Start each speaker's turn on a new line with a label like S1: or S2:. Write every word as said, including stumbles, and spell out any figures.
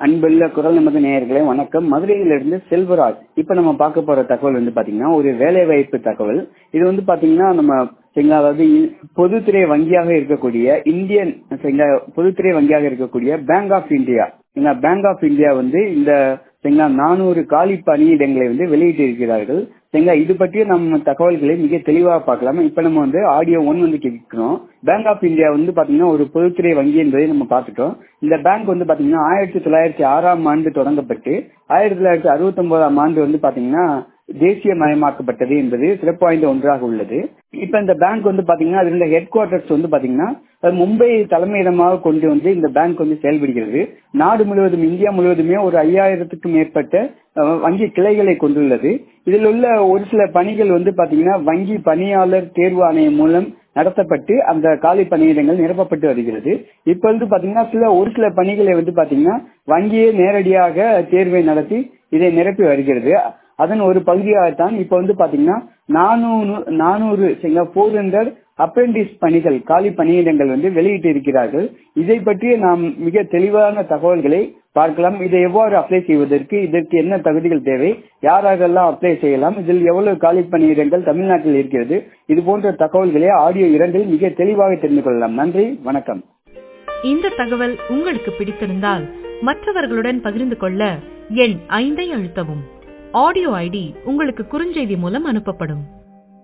S1: அன்புள்ள குரல் நமது நேயர்களே வணக்கம். மதுரையிலிருந்து செல்வராஜ். இப்ப நம்ம பார்க்க போற தகவல் வந்து பாத்தீங்கன்னா ஒரு வேலை வாய்ப்பு தகவல். இது வந்து பாத்தீங்கன்னா நம்ம சரிங்களா, அதாவது பொதுத்துறை வங்கியாக இருக்கக்கூடிய இந்தியன் சரிங்களா பொதுத்துறை வங்கியாக இருக்கக்கூடிய bank of India bank of India வந்து இந்த சரிங்களா நானூறு காலி பணியிடங்களை வந்து வெளியிட்டு இருக்கிறார்கள். சரிங்களா, இது பற்றிய நம்ம தகவல்களை மிக தெளிவாக பார்க்கலாம். இப்ப நம்ம வந்து ஆடியோ ஒன் வந்து கேட்கிறோம். பேங்க் ஆஃப் இந்தியா வந்து பாத்தீங்கன்னா ஒரு பொதுத்துறை வங்கி என்பதை நம்ம பார்த்துட்டோம். இந்த பேங்க் வந்து பாத்தீங்கன்னா ஆயிரத்தி தொள்ளாயிரத்தி ஆறாம் ஆண்டு தொடங்கப்பட்டு ஆயிரத்தி தொள்ளாயிரத்தி அறுபத்தி ஒன்பதாம் ஆண்டு வந்து பாத்தீங்கன்னா தேசிய மயமாக்கப்பட்டது என்பது சிறப்பு வாய்ந்த ஒன்றாக உள்ளது. இப்ப இந்த பேங்க் வந்து பாத்தீங்கன்னா அதுல ஹெட் குவார்டர்ஸ் வந்து பாத்தீங்கன்னா மும்பை தலைமையிடமாக கொண்டு வந்து இந்த பேங்க் வந்து செயல்படுகிறது. நாடு முழுவதும் இந்தியா முழுவதுமே ஒரு ஐயாயிரத்துக்கும் மேற்பட்ட வங்கி கிளைகளை கொண்டுள்ளது. இதில் உள்ள ஒரு சில பணிகள் வந்து பாத்தீங்கன்னா வங்கி பணியாளர் தேர்வு ஆணையம் மூலம் நடத்தப்பட்டு அந்த காலி பணியிடங்கள் நிரப்பப்பட்டு வருகிறது. இப்ப வந்து பாத்தீங்கன்னா சில ஒரு சில பணிகளை வந்து பாத்தீங்கன்னா வங்கியே நேரடியாக தேர்வை நடத்தி இதை நிரப்பி வருகிறது. அதன் ஒரு பகுதியாகத்தான் இப்ப வந்து பாத்தீங்கன்னா நானூறு நானூறு போர் ஹண்ட்ரட் அப்ரெண்டிஸ் பணிகள் காலி பணியிடங்கள் வந்து வெளியிட்டு இருக்கிறார்கள். இதை பற்றி நாம் மிக தெளிவான தகவல்களை பார்க்கலாம். இதை எவ்வாறு அப்ளை செய்வதற்கு, இதற்கு என்ன தகுதிகள் தேவை, யாரெல்லாம் அப்ளை செய்யலாம், இதில் எவ்வளவு காலி பணியிடங்கள் தமிழ்நாட்டில் இருக்கிறது, இது போன்ற தகவல்களை ஆடியோ இரண்டில் மிக தெளிவாக தெரிந்து கொள்ளலாம். நன்றி, வணக்கம்.
S2: இந்த தகவல் உங்களுக்கு பிடித்திருந்தால் மற்றவர்களுடன் பகிர்ந்து கொள்ள எண் ஐந்தை அழுத்தவும். ஆடியோ ஐடி உங்களுக்கு குறுஞ்செய்தி மூலம் அனுப்பப்படும்.